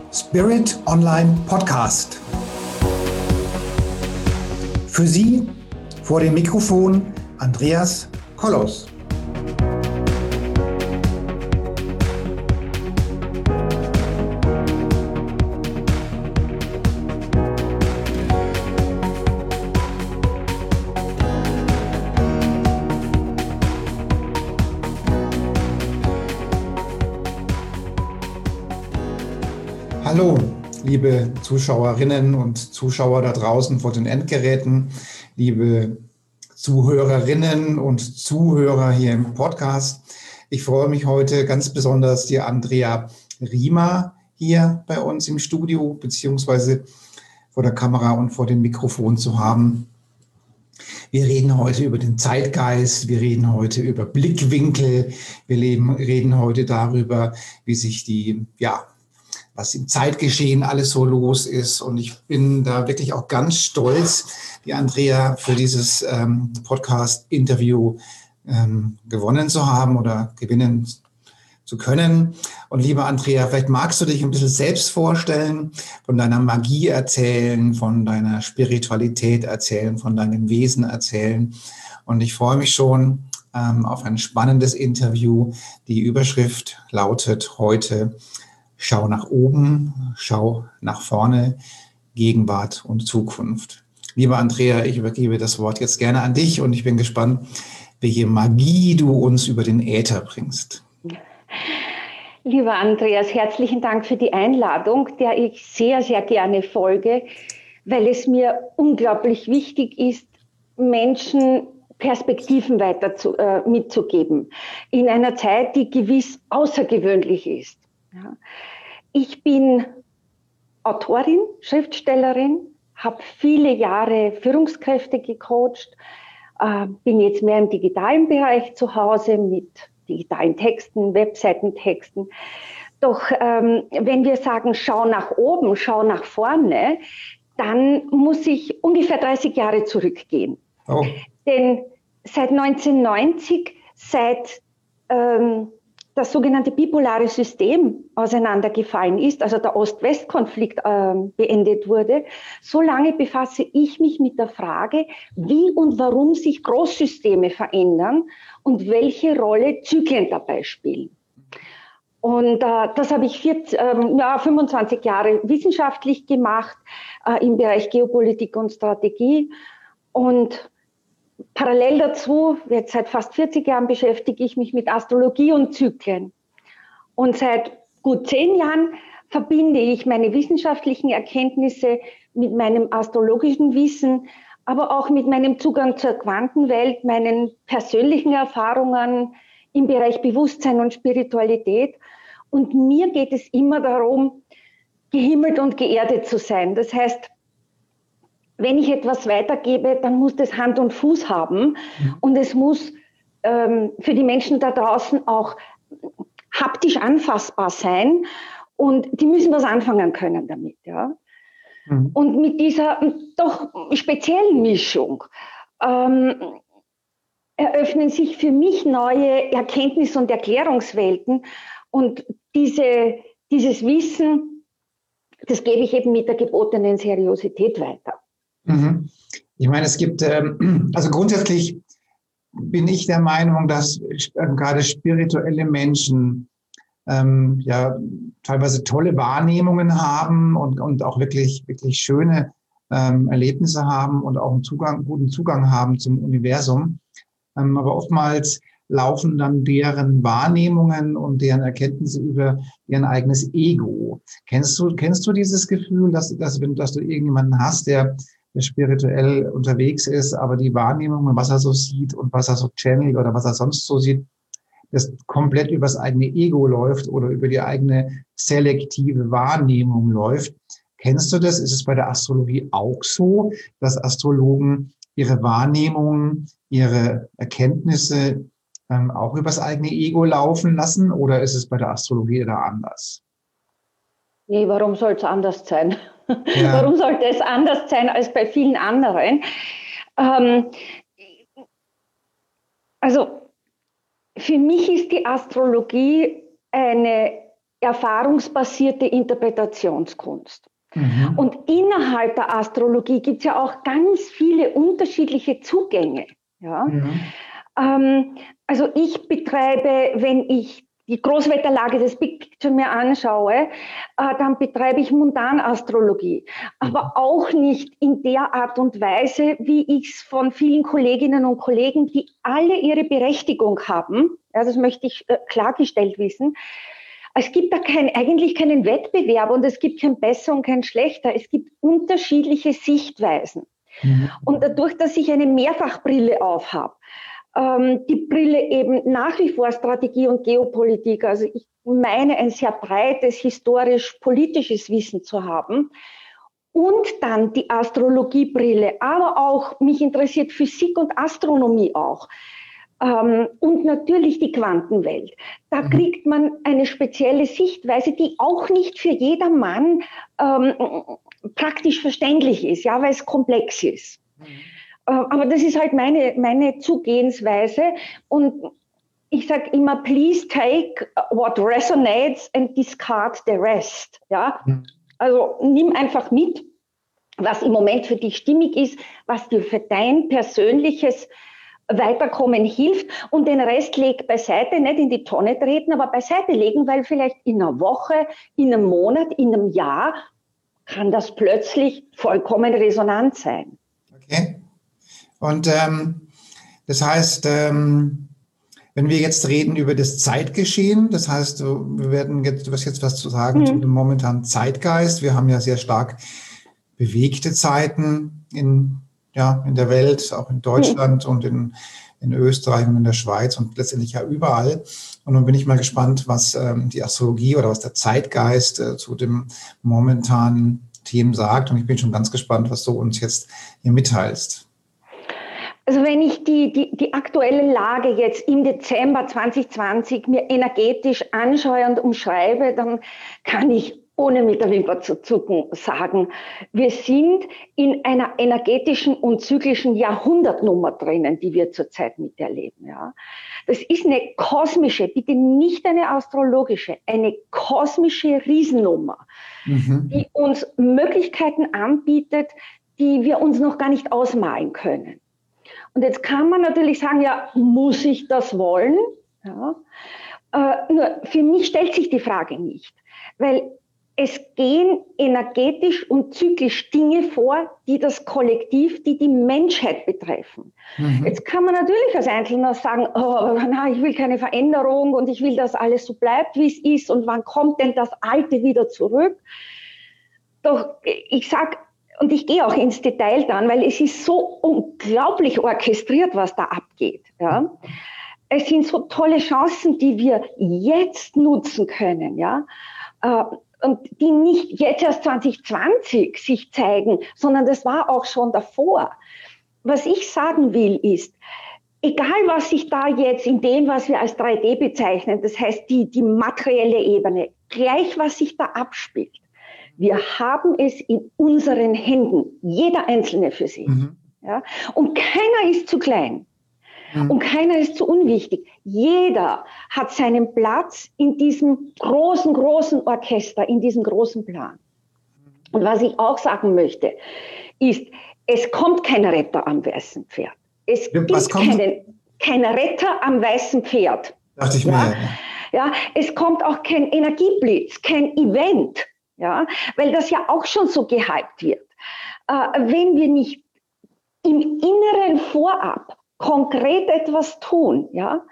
Spirit Online Podcast. Für Sie vor dem Mikrofon Andreas Kollos. Hallo, liebe Zuschauerinnen und Zuschauer da draußen vor den Endgeräten, liebe Zuhörerinnen und Zuhörer hier im Podcast. Ich freue mich heute ganz besonders, die Andrea Riemer hier bei uns im Studio beziehungsweise vor der Kamera und vor dem Mikrofon zu haben. Wir reden heute über den Zeitgeist, wir reden heute über Blickwinkel, wir reden heute darüber, wie sich was im Zeitgeschehen alles so los ist. Und ich bin da wirklich auch ganz stolz, die Andrea für dieses Podcast-Interview gewonnen zu haben oder gewinnen zu können. Und liebe Andrea, vielleicht magst du dich ein bisschen selbst vorstellen, von deiner Magie erzählen, von deiner Spiritualität erzählen, von deinem Wesen erzählen. Und ich freue mich schon auf ein spannendes Interview. Die Überschrift lautet heute: Schau nach oben, schau nach vorne, Gegenwart und Zukunft. Liebe Andrea, ich übergebe das Wort jetzt gerne an dich und ich bin gespannt, welche Magie du uns über den Äther bringst. Lieber Andreas, herzlichen Dank für die Einladung, der ich sehr, sehr gerne folge, weil es mir unglaublich wichtig ist, Menschen Perspektiven mitzugeben, in einer Zeit, die gewiss außergewöhnlich ist. Ja. Ich bin Autorin, Schriftstellerin, habe viele Jahre Führungskräfte gecoacht, bin jetzt mehr im digitalen Bereich zu Hause mit digitalen Texten, Webseitentexten. Doch wenn wir sagen, schau nach oben, schau nach vorne, dann muss ich ungefähr 30 Jahre zurückgehen. Oh. Denn seit 1990, seit das sogenannte bipolare System auseinandergefallen ist, also der Ost-West-Konflikt beendet wurde, so lange befasse ich mich mit der Frage, wie und warum sich Großsysteme verändern und welche Rolle Zyklen dabei spielen. Und das habe ich 25 Jahre wissenschaftlich gemacht im Bereich Geopolitik und Strategie. Und parallel dazu, jetzt seit fast 40 Jahren beschäftige ich mich mit Astrologie und Zyklen. Und seit gut 10 Jahren verbinde ich meine wissenschaftlichen Erkenntnisse mit meinem astrologischen Wissen, aber auch mit meinem Zugang zur Quantenwelt, meinen persönlichen Erfahrungen im Bereich Bewusstsein und Spiritualität. Und mir geht es immer darum, gehimmelt und geerdet zu sein. Das heißt, wenn ich etwas weitergebe, dann muss das Hand und Fuß haben und es muss für die Menschen da draußen auch haptisch anfassbar sein und die müssen was anfangen können damit. Ja? Mhm. Und mit dieser doch speziellen Mischung eröffnen sich für mich neue Erkenntnis- und Erklärungswelten und dieses Wissen, das gebe ich eben mit der gebotenen Seriosität weiter. Ich meine, es gibt, also grundsätzlich bin ich der Meinung, dass gerade spirituelle Menschen teilweise tolle Wahrnehmungen haben und auch wirklich schöne Erlebnisse haben und auch einen guten Zugang haben zum Universum. Aber oftmals laufen dann deren Wahrnehmungen und deren Erkenntnisse über deren eigenes Ego. Kennst du dieses Gefühl, dass du irgendjemanden hast, der spirituell unterwegs ist, aber die Wahrnehmung, was er so sieht und was er so channelt oder was er sonst so sieht, das komplett übers eigene Ego läuft oder über die eigene selektive Wahrnehmung läuft. Kennst du das? Ist es bei der Astrologie auch so, dass Astrologen ihre Wahrnehmungen, ihre Erkenntnisse auch übers eigene Ego laufen lassen, oder ist es bei der Astrologie da anders? Nee, warum soll es anders sein? Ja. Warum sollte es anders sein als bei vielen anderen? Also für mich ist die Astrologie eine erfahrungsbasierte Interpretationskunst. Und innerhalb der Astrologie gibt es ja auch ganz viele unterschiedliche Zugänge. Ja? Also ich betreibe, wenn ich die Großwetterlage des Big Picture mir anschaue, dann betreibe ich Mundanastrologie. Aber auch nicht in der Art und Weise, wie ich es von vielen Kolleginnen und Kollegen, die alle ihre Berechtigung haben, ja, das möchte ich klargestellt wissen. Es gibt da eigentlich keinen Wettbewerb und es gibt kein Besser und kein Schlechter. Es gibt unterschiedliche Sichtweisen. Und dadurch, dass ich eine Mehrfachbrille aufhabe, die Brille eben nach wie vor Strategie und Geopolitik, also ich meine ein sehr breites historisch-politisches Wissen zu haben und dann die Astrologiebrille, aber auch mich interessiert Physik und Astronomie auch und natürlich die Quantenwelt. Da kriegt man eine spezielle Sichtweise, die auch nicht für jedermann praktisch verständlich ist, ja, weil es komplex ist. Aber das ist halt meine Zugehensweise und ich sage immer, please take what resonates and discard the rest. Ja? Also nimm einfach mit, was im Moment für dich stimmig ist, was dir für dein persönliches Weiterkommen hilft und den Rest leg beiseite, nicht in die Tonne treten, aber beiseite legen, weil vielleicht in einer Woche, in einem Monat, in einem Jahr kann das plötzlich vollkommen resonant sein. Okay. Und das heißt, wenn wir jetzt reden über das Zeitgeschehen, das heißt, du wirst jetzt was zu sagen zu dem momentanen Zeitgeist. Wir haben ja sehr stark bewegte Zeiten in der Welt, auch in Deutschland und in Österreich und in der Schweiz und letztendlich ja überall. Und nun bin ich mal gespannt, was die Astrologie oder was der Zeitgeist zu dem momentanen Themen sagt. Und ich bin schon ganz gespannt, was du uns jetzt hier mitteilst. Also wenn ich die aktuelle Lage jetzt im Dezember 2020 mir energetisch anschaue und umschreibe, dann kann ich ohne mit der Wimper zu zucken sagen, wir sind in einer energetischen und zyklischen Jahrhundertnummer drinnen, die wir zurzeit miterleben. Ja. Das ist eine kosmische, bitte nicht eine astrologische, eine kosmische Riesennummer, die uns Möglichkeiten anbietet, die wir uns noch gar nicht ausmalen können. Und jetzt kann man natürlich sagen, ja, muss ich das wollen? Ja. Nur für mich stellt sich die Frage nicht, weil es gehen energetisch und zyklisch Dinge vor, die das Kollektiv, die Menschheit betreffen. Jetzt kann man natürlich als Einzelner sagen, ich will keine Veränderung und ich will, dass alles so bleibt, wie es ist und wann kommt denn das Alte wieder zurück? Doch ich sage, und ich gehe auch ins Detail dann, weil es ist so unglaublich orchestriert, was da abgeht. Ja? Es sind so tolle Chancen, die wir jetzt nutzen können, ja, und die nicht jetzt erst 2020 sich zeigen, sondern das war auch schon davor. Was ich sagen will ist, egal was sich da jetzt in dem, was wir als 3D bezeichnen, das heißt die materielle Ebene, gleich was sich da abspielt, wir haben es in unseren Händen, jeder Einzelne für sich. Ja? Und keiner ist zu klein. Und keiner ist zu unwichtig. Jeder hat seinen Platz in diesem großen, großen Orchester, in diesem großen Plan. Und was ich auch sagen möchte, ist, es kommt kein Retter am weißen Pferd. Es gibt kein Retter am weißen Pferd. Dachte ich mir. Ja, es kommt auch kein Energieblitz, kein Event, ja, weil das ja auch schon so gehypt wird. Wenn wir nicht im Inneren vorab konkret etwas tun, ja.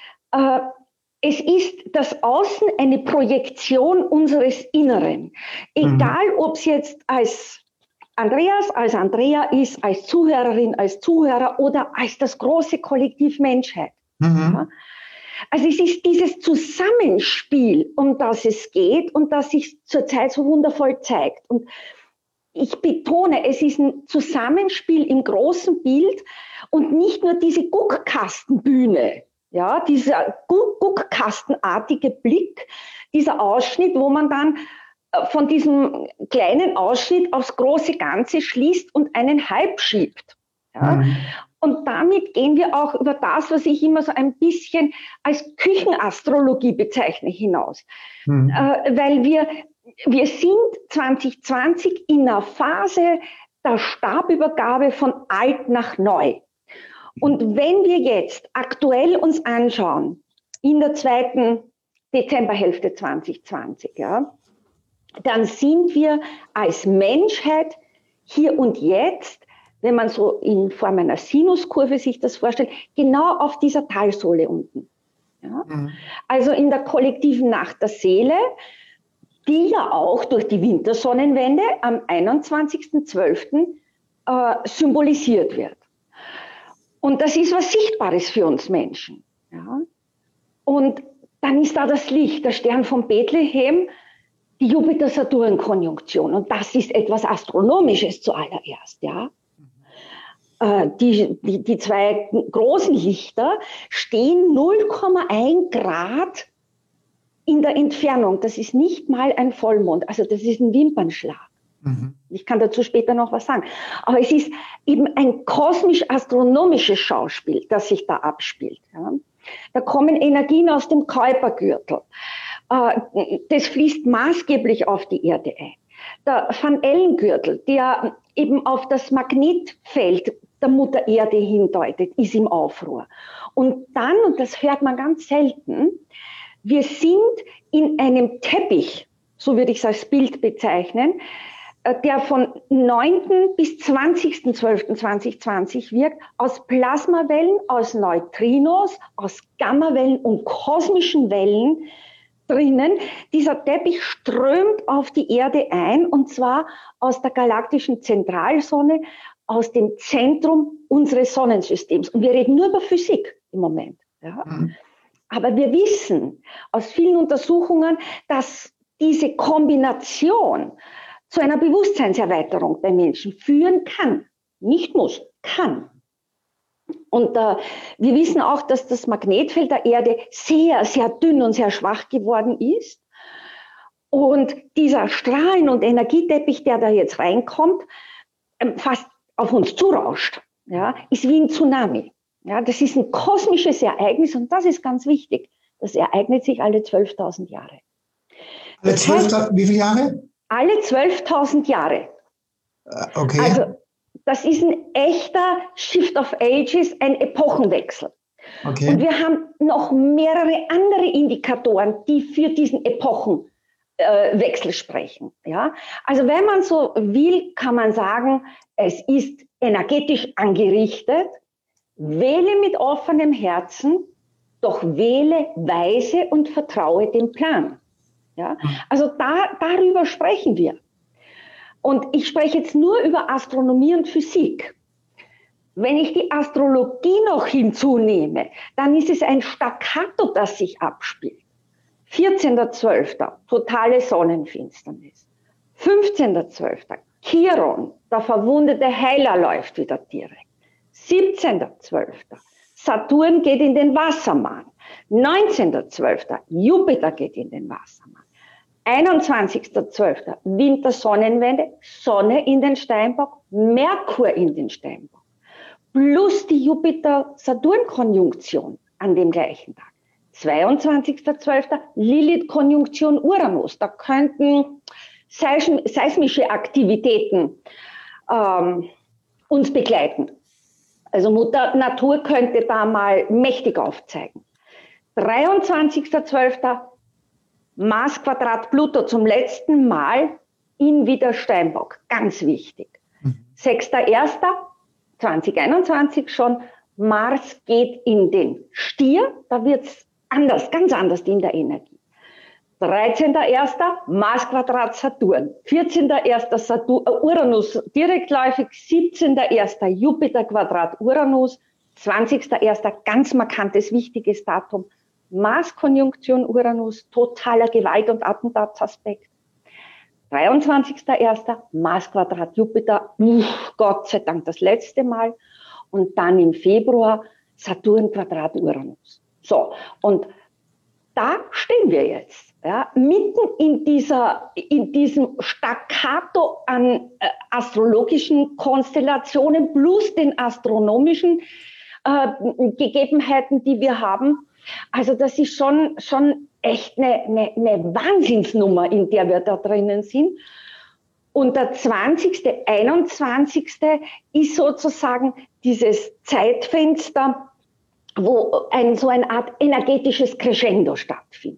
Es ist das Außen eine Projektion unseres Inneren. Egal, ob es jetzt als Andreas, als Andrea ist, als Zuhörerin, als Zuhörer oder als das große Kollektiv Menschheit. Ja. Also es ist dieses Zusammenspiel, um das es geht und das sich zurzeit so wundervoll zeigt. Und ich betone, es ist ein Zusammenspiel im großen Bild und nicht nur diese Guckkastenbühne, ja, dieser guckkastenartige Blick, dieser Ausschnitt, wo man dann von diesem kleinen Ausschnitt aufs große Ganze schließt und einen Hype schiebt. Ja. Und damit gehen wir auch über das, was ich immer so ein bisschen als Küchenastrologie bezeichne, hinaus. Weil wir sind 2020 in einer Phase der Stabübergabe von alt nach neu. Und wenn wir jetzt aktuell uns anschauen, in der zweiten Dezemberhälfte 2020, ja, dann sind wir als Menschheit hier und jetzt, wenn man so in Form einer Sinuskurve sich das vorstellt, genau auf dieser Talsohle unten. Ja? Also in der kollektiven Nacht der Seele, die ja auch durch die Wintersonnenwende am 21.12. Symbolisiert wird. Und das ist was Sichtbares für uns Menschen. Ja? Und dann ist da das Licht, der Stern von Bethlehem, die Jupiter-Saturn-Konjunktion. Und das ist etwas Astronomisches zuallererst. Ja? Die zwei großen Lichter stehen 0,1 Grad in der Entfernung. Das ist nicht mal ein Vollmond, also das ist ein Wimpernschlag. Ich kann dazu später noch was sagen. Aber es ist eben ein kosmisch-astronomisches Schauspiel, das sich da abspielt. Ja. Da kommen Energien aus dem Kuipergürtel. Das fließt maßgeblich auf die Erde ein. Der Van Allen-Gürtel, der eben auf das Magnetfeld der Mutter Erde hindeutet, ist im Aufruhr. Und dann, und das hört man ganz selten, wir sind in einem Teppich, so würde ich es als Bild bezeichnen, der von 9. bis 20.12.2020 wirkt, aus Plasmawellen, aus Neutrinos, aus Gammawellen und kosmischen Wellen drinnen. Dieser Teppich strömt auf die Erde ein, und zwar aus der galaktischen Zentralsonne, aus dem Zentrum unseres Sonnensystems. Und wir reden nur über Physik im Moment. Ja? Aber wir wissen aus vielen Untersuchungen, dass diese Kombination zu einer Bewusstseinserweiterung bei Menschen führen kann. Nicht muss, kann. Und wir wissen auch, dass das Magnetfeld der Erde sehr, sehr dünn und sehr schwach geworden ist. Und dieser Strahlen- und Energieteppich, der da jetzt reinkommt, fast auf uns zurauscht, ja, ist wie ein Tsunami. Ja, das ist ein kosmisches Ereignis, und das ist ganz wichtig. Das ereignet sich alle 12.000 Jahre. Alle 12.000, wie viele Jahre? Alle 12.000 Jahre. Okay. Also das ist ein echter Shift of Ages, ein Epochenwechsel. Okay. Und wir haben noch mehrere andere Indikatoren, die für diesen Epochenwechsel sprechen. Ja? Also wenn man so will, kann man sagen, es ist energetisch angerichtet. Wähle mit offenem Herzen, doch wähle weise und vertraue dem Plan. Ja? Also darüber sprechen wir. Und ich spreche jetzt nur über Astronomie und Physik. Wenn ich die Astrologie noch hinzunehme, dann ist es ein Staccato, das sich abspielt. 14.12. totale Sonnenfinsternis. 15.12. Chiron, der verwundete Heiler, läuft wieder direkt. 17.12. Saturn geht in den Wassermann. 19.12. Jupiter geht in den Wassermann. 21.12. Wintersonnenwende, Sonne in den Steinbock, Merkur in den Steinbock. Plus die Jupiter-Saturn-Konjunktion an dem gleichen Tag. 22.12. Lilith-Konjunktion Uranus. Da könnten seismische Aktivitäten uns begleiten. Also Mutter Natur könnte da mal mächtig aufzeigen. 23.12. Mars Quadrat Pluto zum letzten Mal in wieder Steinbock. Ganz wichtig. 6.1.2021 schon. Mars geht in den Stier. Da wird es anders, ganz anders in der Energie. 13.1. Mars Quadrat Saturn. 14.1. Uranus direktläufig. 17.1. Jupiter Quadrat Uranus. 20.1. ganz markantes, wichtiges Datum. Mars-Konjunktion Uranus, totaler Gewalt- und Attentatsaspekt. 23.1. Mars-Quadrat Jupiter, Gott sei Dank das letzte Mal. Und dann im Februar Saturn-Quadrat Uranus. So, und da stehen wir jetzt. ja, mitten in diesem Staccato an astrologischen Konstellationen plus den astronomischen Gegebenheiten, die wir haben. Also das ist schon echt eine Wahnsinnsnummer, in der wir da drinnen sind. Und der 20., 21. ist sozusagen dieses Zeitfenster, wo so eine Art energetisches Crescendo stattfindet.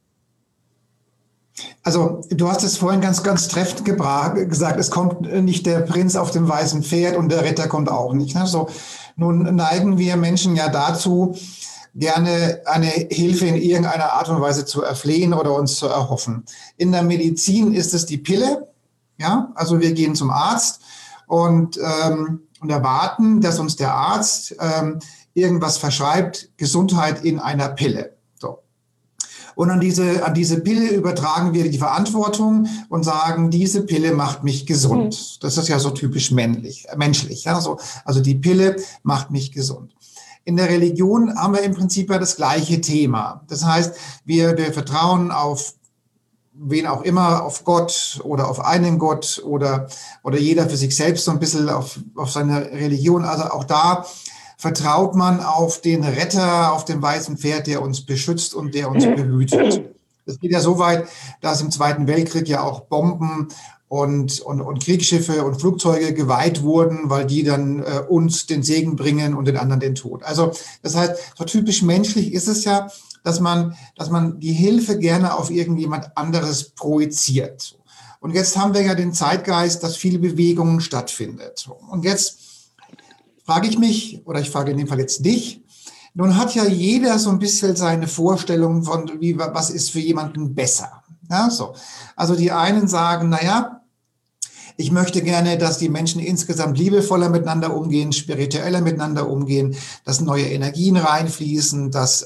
Also du hast es vorhin ganz, ganz treffend gesagt, es kommt nicht der Prinz auf dem weißen Pferd und der Ritter kommt auch nicht. Ne? So, nun neigen wir Menschen ja dazu, gerne eine Hilfe in irgendeiner Art und Weise zu erflehen oder uns zu erhoffen. In der Medizin ist es die Pille. Ja, also wir gehen zum Arzt und erwarten, dass uns der Arzt irgendwas verschreibt, Gesundheit in einer Pille. So. Und an diese Pille übertragen wir die Verantwortung und sagen, diese Pille macht mich gesund. Das ist ja so typisch menschlich. Ja? Also die Pille macht mich gesund. In der Religion haben wir im Prinzip ja das gleiche Thema. Das heißt, wir vertrauen auf wen auch immer, auf Gott oder auf einen Gott oder jeder für sich selbst so ein bisschen auf seine Religion. Also auch da vertraut man auf den Retter, auf dem weißen Pferd, der uns beschützt und der uns behütet. Das geht ja so weit, dass im Zweiten Weltkrieg ja auch Bomben und Kriegsschiffe und Flugzeuge geweiht wurden, weil die dann uns den Segen bringen und den anderen den Tod. Also das heißt, so typisch menschlich ist es ja, dass man die Hilfe gerne auf irgendjemand anderes projiziert. Und jetzt haben wir ja den Zeitgeist, dass viele Bewegungen stattfindet. Und jetzt frage ich mich, oder ich frage in dem Fall jetzt dich, nun hat ja jeder so ein bisschen seine Vorstellung von, was ist für jemanden besser. Ja, so. Also die einen sagen, naja, ich möchte gerne, dass die Menschen insgesamt liebevoller miteinander umgehen, spiritueller miteinander umgehen, dass neue Energien reinfließen, dass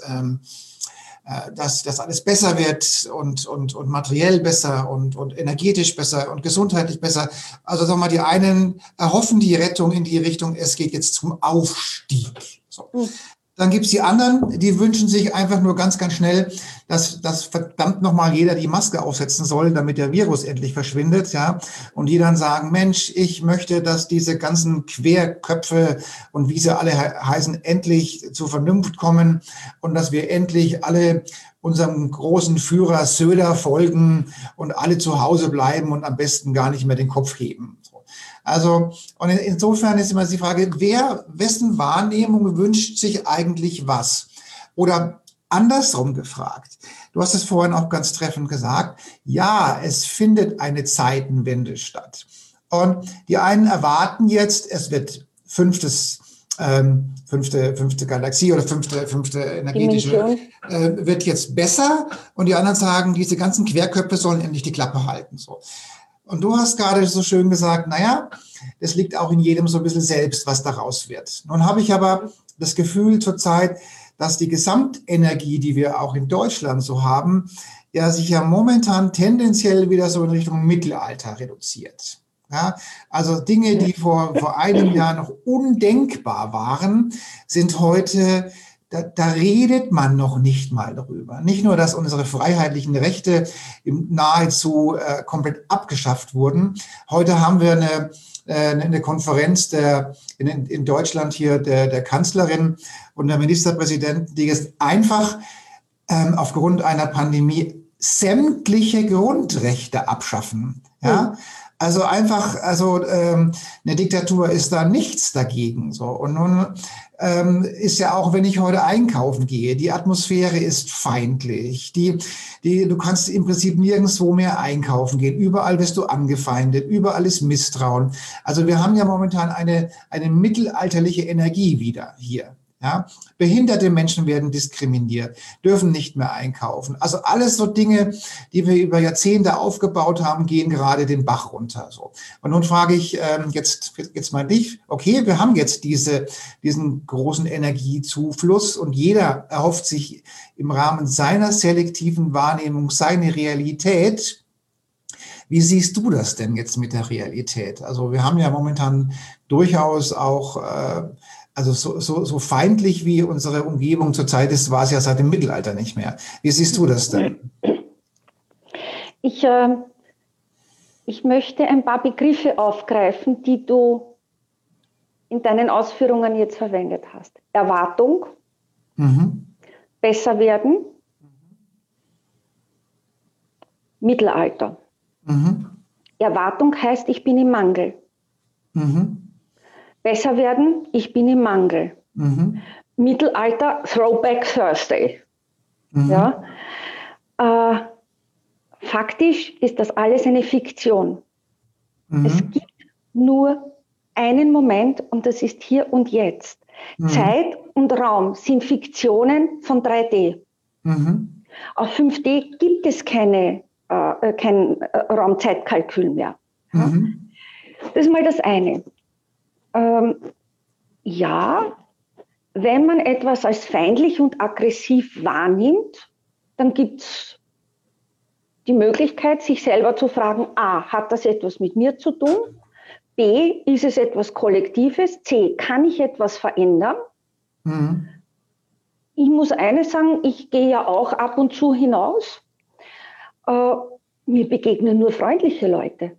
alles besser wird und materiell besser und energetisch besser und gesundheitlich besser. Also sagen wir mal, die einen erhoffen die Rettung in die Richtung, es geht jetzt zum Aufstieg. So. Dann gibt's die anderen, die wünschen sich einfach nur ganz, ganz schnell, dass verdammt nochmal jeder die Maske aufsetzen soll, damit der Virus endlich verschwindet, ja. Und die dann sagen, Mensch, ich möchte, dass diese ganzen Querköpfe und wie sie alle heißen, endlich zur Vernunft kommen und dass wir endlich alle unserem großen Führer Söder folgen und alle zu Hause bleiben und am besten gar nicht mehr den Kopf heben. Also, und insofern ist immer die Frage, wessen Wahrnehmung wünscht sich eigentlich was? Oder andersrum gefragt, du hast es vorhin auch ganz treffend gesagt, ja, es findet eine Zeitenwende statt. Und die einen erwarten jetzt, es wird fünfte Galaxie oder fünfte energetische wird jetzt besser. Und die anderen sagen, diese ganzen Querköpfe sollen endlich die Klappe halten. So. Und du hast gerade so schön gesagt, naja, das liegt auch in jedem so ein bisschen selbst, was daraus wird. Nun habe ich aber das Gefühl zurzeit, dass die Gesamtenergie, die wir auch in Deutschland so haben, ja sich ja momentan tendenziell wieder so in Richtung Mittelalter reduziert. Ja, also Dinge, die vor einem Jahr noch undenkbar waren, sind heute, da redet man noch nicht mal drüber. Nicht nur, dass unsere freiheitlichen Rechte nahezu komplett abgeschafft wurden. Heute haben wir eine Konferenz in Deutschland hier der Kanzlerin und der Ministerpräsidenten, die jetzt einfach aufgrund einer Pandemie sämtliche Grundrechte abschaffen. Ja. Also einfach, eine Diktatur ist da nichts dagegen. So. Und nun ist ja auch, wenn ich heute einkaufen gehe, die Atmosphäre ist feindlich. Du kannst im Prinzip nirgendwo mehr einkaufen gehen. Überall wirst du angefeindet, überall ist Misstrauen. Also wir haben ja momentan eine mittelalterliche Energie wieder hier. Ja, behinderte Menschen werden diskriminiert, dürfen nicht mehr einkaufen. Also alles so Dinge, die wir über Jahrzehnte aufgebaut haben, gehen gerade den Bach runter. So. Und nun frage ich jetzt mal dich, okay, wir haben jetzt diesen großen Energiezufluss und jeder erhofft sich im Rahmen seiner selektiven Wahrnehmung seine Realität. Wie siehst du das denn jetzt mit der Realität? Also wir haben ja momentan durchaus auch also so feindlich wie unsere Umgebung zurzeit ist, war es ja seit dem Mittelalter nicht mehr. Wie siehst du das denn? Ich möchte ein paar Begriffe aufgreifen, die du in deinen Ausführungen jetzt verwendet hast. Erwartung, besser werden, Mittelalter. Erwartung heißt, ich bin im Mangel. Besser werden, ich bin im Mangel. Mittelalter, Throwback Thursday. Ja? Faktisch ist das alles eine Fiktion. Es gibt nur einen Moment und das ist hier und jetzt. Zeit und Raum sind Fiktionen von 3D. Auf 5D gibt es kein Raumzeitkalkül mehr. Ja? Das ist mal das eine. Ja, wenn man etwas als feindlich und aggressiv wahrnimmt, dann gibt es die Möglichkeit, sich selber zu fragen, A, hat das etwas mit mir zu tun? B, ist es etwas Kollektives? C, kann ich etwas verändern? Ich muss eines sagen, ich gehe ja auch ab und zu hinaus. Mir begegnen nur freundliche Leute.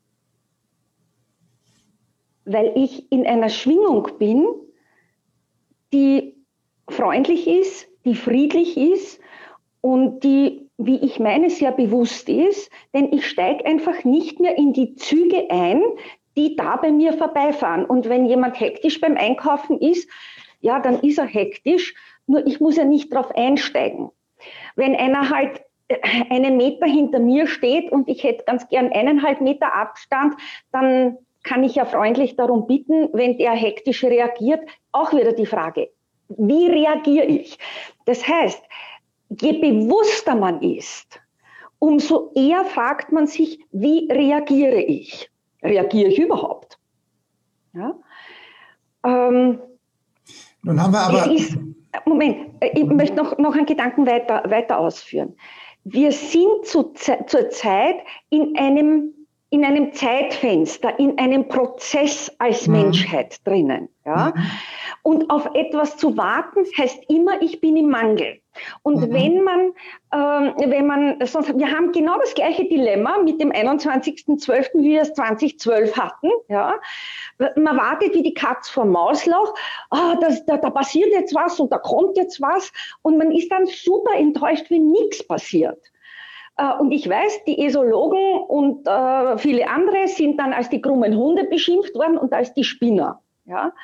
Weil ich in einer Schwingung bin, die freundlich ist, die friedlich ist und die, wie ich meine, sehr bewusst ist, denn ich steige einfach nicht mehr in die Züge ein, die da bei mir vorbeifahren. Und wenn jemand hektisch beim Einkaufen ist, ja, dann ist er hektisch, nur ich muss ja nicht drauf einsteigen. Wenn einer halt einen Meter hinter mir steht und ich hätte ganz gern 1,5 Meter Abstand, dann kann ich ja freundlich darum bitten, wenn der hektisch reagiert, auch wieder die Frage, wie reagiere ich? Das heißt, je bewusster man ist, umso eher fragt man sich, wie reagiere ich? Reagiere ich überhaupt? Ja? Nun haben wir aber... Moment, ich möchte noch einen Gedanken weiter ausführen. Wir sind zurzeit in einem Zeitfenster, in einem Prozess als Menschheit drinnen. Ja? Und auf etwas zu warten, heißt immer, ich bin im Mangel. Und wenn man, sonst, wir haben genau das gleiche Dilemma mit dem 21.12., wie wir es 2012 hatten. Ja? Man wartet wie die Katz vor Mauslauch, da passiert jetzt was und da kommt jetzt was und man ist dann super enttäuscht, wenn nichts passiert. Und ich weiß, die Esologen und viele andere sind dann als die krummen Hunde beschimpft worden und als die Spinner. Ja?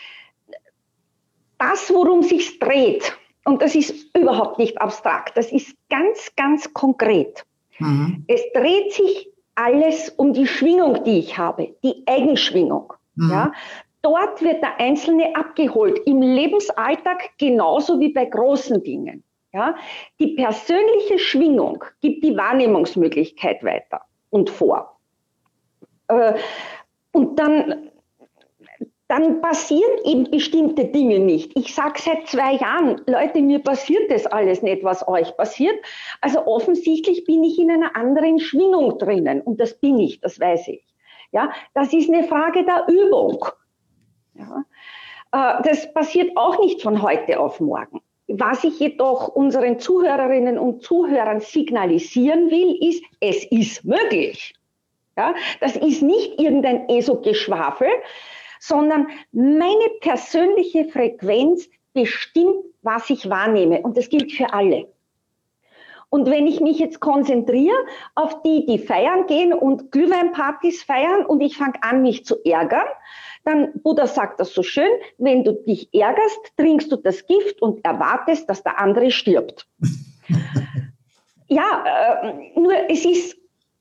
Das, worum sich's dreht, und das ist überhaupt nicht abstrakt, das ist ganz, ganz konkret. Es dreht sich alles um die Schwingung, die ich habe, die Eigenschwingung. Ja? Dort wird der Einzelne abgeholt, im Lebensalltag genauso wie bei großen Dingen. Ja, die persönliche Schwingung gibt die Wahrnehmungsmöglichkeit weiter und vor. Und dann passieren eben bestimmte Dinge nicht. Ich sage seit 2 Jahren, Leute, mir passiert das alles nicht, was euch passiert. Also offensichtlich bin ich in einer anderen Schwingung drinnen. Und das bin ich, das weiß ich. Ja, das ist eine Frage der Übung. Ja, das passiert auch nicht von heute auf morgen. Was ich jedoch unseren Zuhörerinnen und Zuhörern signalisieren will, ist, es ist möglich. Ja, das ist nicht irgendein ESO-Geschwafel, sondern meine persönliche Frequenz bestimmt, was ich wahrnehme. Und das gilt für alle. Und wenn ich mich jetzt konzentriere auf die feiern gehen und Glühweinpartys feiern und ich fange an, mich zu ärgern, dann, Buddha sagt das so schön, wenn du dich ärgerst, trinkst du das Gift und erwartest, dass der andere stirbt. Ja, nur es ist,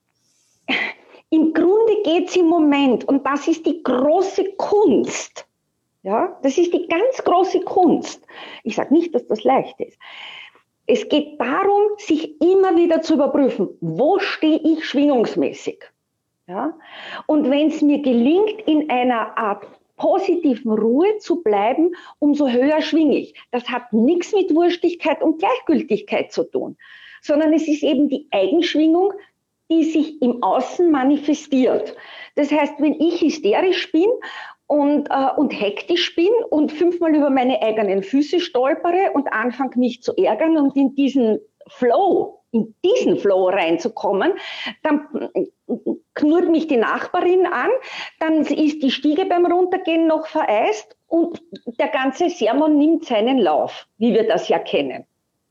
im Grunde geht es im Moment und das ist die große Kunst. Ja, das ist die ganz große Kunst. Ich sage nicht, dass das leicht ist. Es geht darum, sich immer wieder zu überprüfen, wo stehe ich schwingungsmäßig? Ja? Und wenn es mir gelingt, in einer Art positiven Ruhe zu bleiben, umso höher schwinge ich. Das hat nichts mit Wurstigkeit und Gleichgültigkeit zu tun, sondern es ist eben die Eigenschwingung, die sich im Außen manifestiert. Das heißt, wenn ich hysterisch bin und hektisch bin und 5-mal über meine eigenen Füße stolpere und anfange mich zu ärgern und in diesen Flow in diesen Flow reinzukommen, dann knurrt mich die Nachbarin an, dann ist die Stiege beim Runtergehen noch vereist und der ganze Sermon nimmt seinen Lauf, wie wir das ja kennen.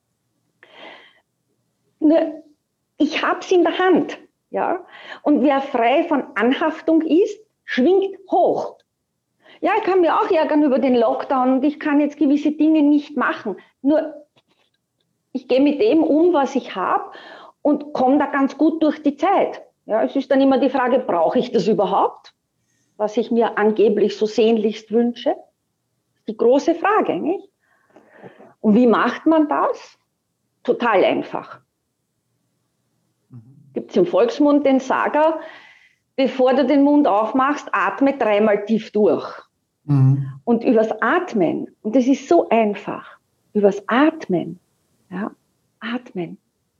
Nur, ich habe es in der Hand. Ja? Und wer frei von Anhaftung ist, schwingt hoch. Ja, ich kann mir auch ärgern über den Lockdown und ich kann jetzt gewisse Dinge nicht machen. Nur, ich gehe mit dem um, was ich habe und komme da ganz gut durch die Zeit. Ja, es ist dann immer die Frage, brauche ich das überhaupt, was ich mir angeblich so sehnlichst wünsche? Die große Frage, nicht? Und wie macht man das? Total einfach. Gibt es im Volksmund den Sager, bevor du den Mund aufmachst, atme 3-mal tief durch. Und übers Atmen, und das ist so einfach, übers Atmen, ja, atmen.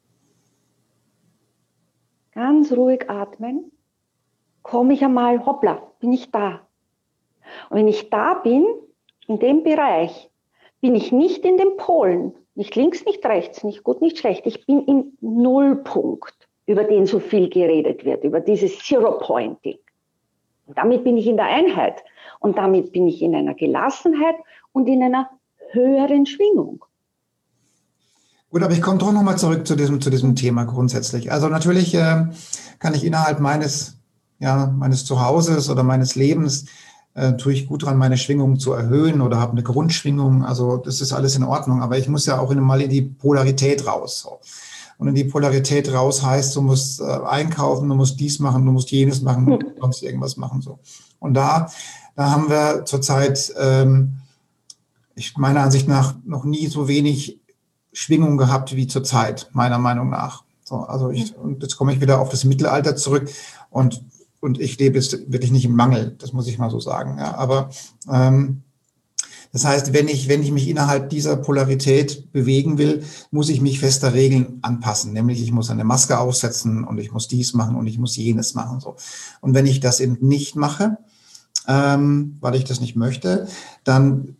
Ganz ruhig atmen, komme ich einmal, hoppla, bin ich da. Und wenn ich da bin, in dem Bereich, bin ich nicht in den Polen, nicht links, nicht rechts, nicht gut, nicht schlecht, ich bin im Nullpunkt, über den so viel geredet wird, über dieses Zero-Pointing. Und damit bin ich in der Einheit und damit bin ich in einer Gelassenheit und in einer höheren Schwingung. Gut, aber ich komme doch nochmal zurück zu diesem Thema grundsätzlich. Also natürlich kann ich innerhalb meines Zuhauses oder meines Lebens tue ich gut dran, meine Schwingung zu erhöhen oder habe eine Grundschwingung. Also das ist alles in Ordnung. Aber ich muss ja auch mal in die Polarität raus. So. Und in die Polarität raus heißt, du musst einkaufen, du musst dies machen, du musst jenes machen, du musst sonst irgendwas machen. So. Und da haben wir zurzeit, meiner Ansicht nach, noch nie so wenig Schwingung gehabt wie zurzeit, meiner Meinung nach. So, also und jetzt komme ich wieder auf das Mittelalter zurück und ich lebe jetzt wirklich nicht im Mangel, das muss ich mal so sagen. Ja. Aber das heißt, wenn ich mich innerhalb dieser Polarität bewegen will, muss ich mich fester Regeln anpassen. Nämlich, ich muss eine Maske aufsetzen und ich muss dies machen und ich muss jenes machen. So. Und wenn ich das eben nicht mache, weil ich das nicht möchte, dann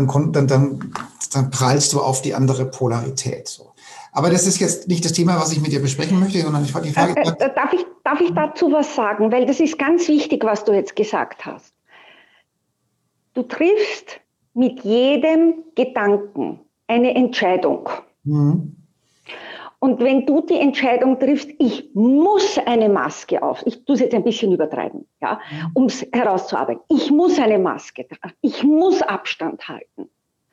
prallst du auf die andere Polarität. So. Aber das ist jetzt nicht das Thema, was ich mit dir besprechen möchte, sondern die Frage... Darf ich dazu was sagen? Weil das ist ganz wichtig, was du jetzt gesagt hast. Du triffst mit jedem Gedanken eine Entscheidung. Mhm. Und wenn du die Entscheidung triffst, ich muss eine Maske auf, ich tue es jetzt ein bisschen übertreiben, ja, um es herauszuarbeiten, ich muss eine Maske tragen, ich muss Abstand halten.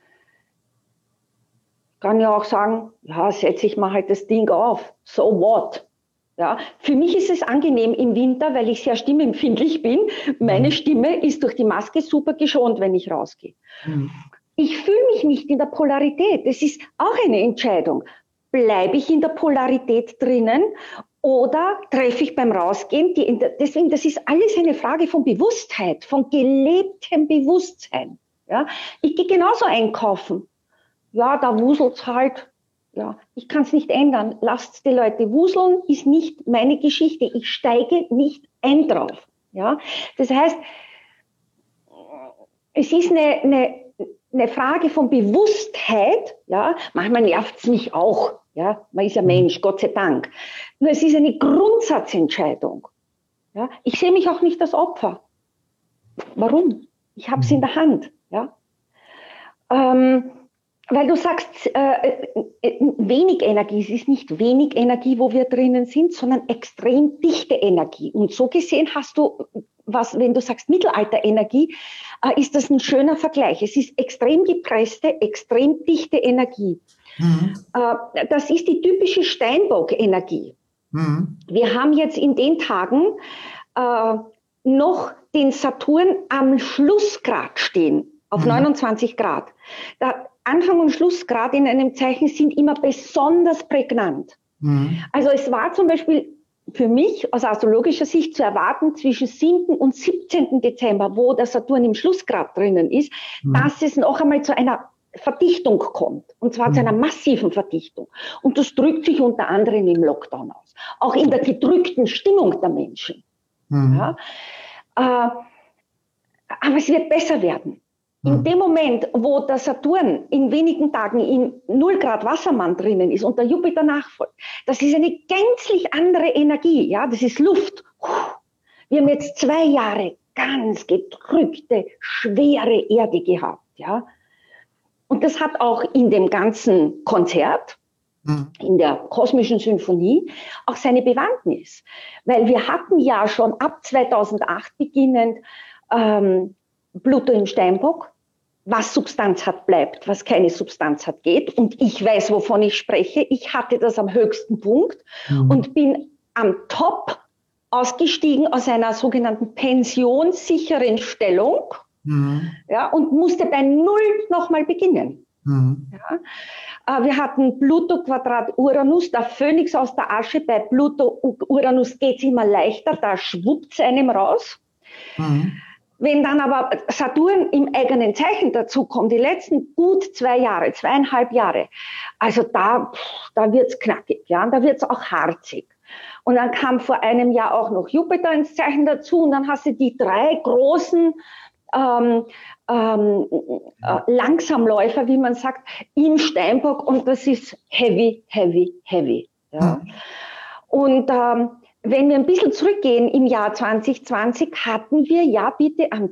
Ich kann ja auch sagen, ja, setze ich mal halt das Ding auf, so what? Ja, für mich ist es angenehm im Winter, weil ich sehr stimmempfindlich bin. Meine Stimme ist durch die Maske super geschont, wenn ich rausgehe. Ich fühle mich nicht in der Polarität. Das ist auch eine Entscheidung. Bleibe ich in der Polarität drinnen oder treffe ich beim Rausgehen? Deswegen, das ist alles eine Frage von Bewusstheit, von gelebtem Bewusstsein. Ja, ich gehe genauso einkaufen. Ja, da wuselt's halt. Ja, ich kann es nicht ändern. Lasst die Leute wuseln, ist nicht meine Geschichte. Ich steige nicht ein drauf. Ja, das heißt, es ist eine Frage von Bewusstheit. Ja, manchmal nervt es mich auch. Ja, man ist ja Mensch, Gott sei Dank. Nur es ist eine Grundsatzentscheidung. Ja, ich sehe mich auch nicht als Opfer. Warum? Ich habe es in der Hand. Ja. Weil du sagst, wenig Energie, es ist nicht wenig Energie, wo wir drinnen sind, sondern extrem dichte Energie. Und so gesehen hast du, wenn du sagst Mittelalterenergie, ist das ein schöner Vergleich. Es ist extrem gepresste, extrem dichte Energie. Das ist die typische Steinbock-Energie. Wir haben jetzt in den Tagen noch den Saturn am Schlussgrad stehen, auf 29 Grad. Der Anfang und Schlussgrad in einem Zeichen sind immer besonders prägnant. Also es war zum Beispiel für mich aus astrologischer Sicht zu erwarten zwischen 7. und 17. Dezember, wo der Saturn im Schlussgrad drinnen ist, dass es noch einmal zu einer Verdichtung kommt. Und zwar zu einer massiven Verdichtung. Und das drückt sich unter anderem im Lockdown aus. Auch in der gedrückten Stimmung der Menschen. Ja? Aber es wird besser werden. In dem Moment, wo der Saturn in wenigen Tagen in 0 Grad Wassermann drinnen ist und der Jupiter nachfolgt, das ist eine gänzlich andere Energie. Ja, das ist Luft. Wir haben jetzt 2 Jahre ganz gedrückte, schwere Erde gehabt. Ja, und das hat auch in dem ganzen Konzert, in der kosmischen Symphonie, auch seine Bewandtnis. Weil wir hatten ja schon ab 2008 beginnend Pluto im Steinbock. Was Substanz hat, bleibt, was keine Substanz hat, geht. Und ich weiß, wovon ich spreche. Ich hatte das am höchsten Punkt und bin am Top ausgestiegen aus einer sogenannten pensionssicheren Stellung, ja, und musste bei Null nochmal beginnen. Ja. Wir hatten Pluto Quadrat Uranus, der Phönix aus der Asche. Bei Pluto Uranus geht es immer leichter, da schwuppt es einem raus. Wenn dann aber Saturn im eigenen Zeichen dazukommt, die letzten gut 2 Jahre, 2,5 Jahre, also da wird's knackig, ja, und da wird's auch harzig. Und dann kam vor einem Jahr auch noch Jupiter ins Zeichen dazu und dann hast du die 3 großen Langsamläufer, wie man sagt, im Steinbock und das ist heavy, heavy, heavy. Ja. Und wenn wir ein bisschen zurückgehen im Jahr 2020, hatten wir ja bitte am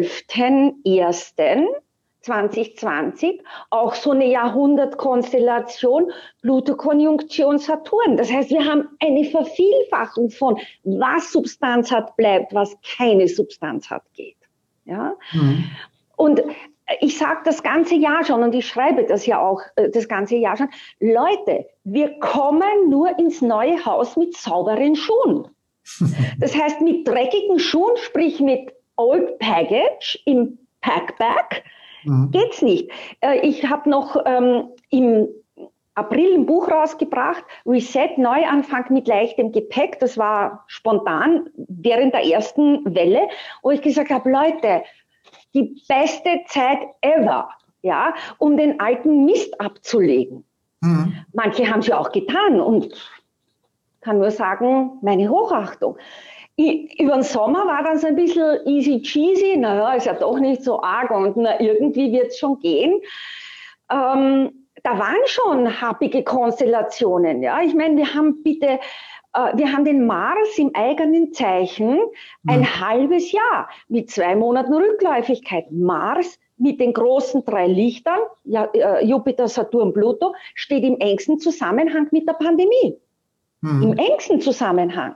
12.01.2020 auch so eine Jahrhundertkonstellation Pluto-Konjunktion Saturn. Das heißt, wir haben eine Vervielfachung von was Substanz hat, bleibt, was keine Substanz hat, geht. Ja? Und ich sage das ganze Jahr schon und ich schreibe das ja auch das ganze Jahr schon. Leute, wir kommen nur ins neue Haus mit sauberen Schuhen. Das heißt, mit dreckigen Schuhen, sprich mit Old Package im Packbag, geht's nicht. Ich habe noch im April ein Buch rausgebracht, Reset, Neuanfang mit leichtem Gepäck. Das war spontan während der ersten Welle, wo ich gesagt habe, Leute, die beste Zeit ever, ja, um den alten Mist abzulegen. Manche haben es ja auch getan und kann nur sagen, meine Hochachtung. Über den Sommer war dann so ein bisschen easy cheesy, naja, ist ja doch nicht so arg und na, irgendwie wird es schon gehen. Da waren schon happige Konstellationen, ja. Ich meine, wir haben den Mars im eigenen Zeichen ein halbes Jahr mit 2 Monaten Rückläufigkeit. Mars mit den großen 3 Lichtern, Jupiter, Saturn, Pluto, steht im engsten Zusammenhang mit der Pandemie. Im engsten Zusammenhang.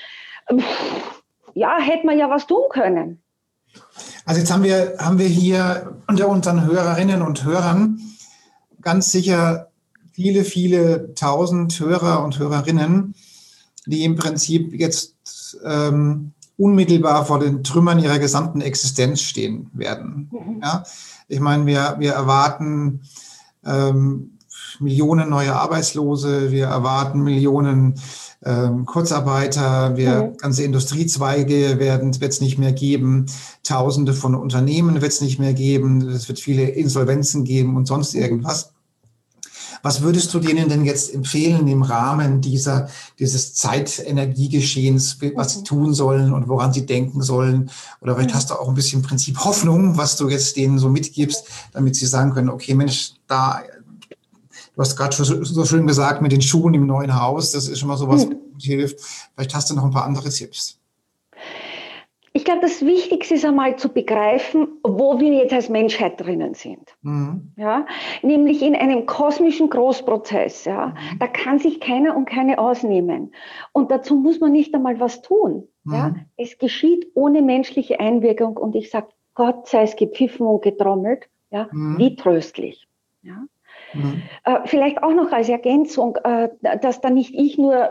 Ja, hätte man ja was tun können. Also jetzt haben wir hier unter unseren Hörerinnen und Hörern ganz sicher viele, viele tausend Hörer und Hörerinnen, die im Prinzip jetzt unmittelbar vor den Trümmern ihrer gesamten Existenz stehen werden. Ja? Ich meine, wir erwarten Millionen neue Arbeitslose, wir erwarten Millionen Kurzarbeiter, ganze Industriezweige wird es nicht mehr geben, Tausende von Unternehmen wird es nicht mehr geben, es wird viele Insolvenzen geben und sonst irgendwas. Was würdest du denen denn jetzt empfehlen im Rahmen dieses Zeitenergiegeschehens, was sie tun sollen und woran sie denken sollen? Oder vielleicht hast du auch ein bisschen Prinzip Hoffnung, was du jetzt denen so mitgibst, damit sie sagen können, okay, Mensch, du hast gerade so schön gesagt, mit den Schuhen im neuen Haus, das ist schon mal sowas, was hilft. Vielleicht hast du noch ein paar andere Tipps. Ich glaube, das Wichtigste ist einmal zu begreifen, wo wir jetzt als Menschheit drinnen sind. Ja? Nämlich in einem kosmischen Großprozess. Ja? Da kann sich keiner und keine ausnehmen. Und dazu muss man nicht einmal was tun. Ja? Es geschieht ohne menschliche Einwirkung. Und ich sage, Gott sei es gepfiffen und getrommelt. Ja? Wie tröstlich. Ja? Vielleicht auch noch als Ergänzung, dass da nicht ich nur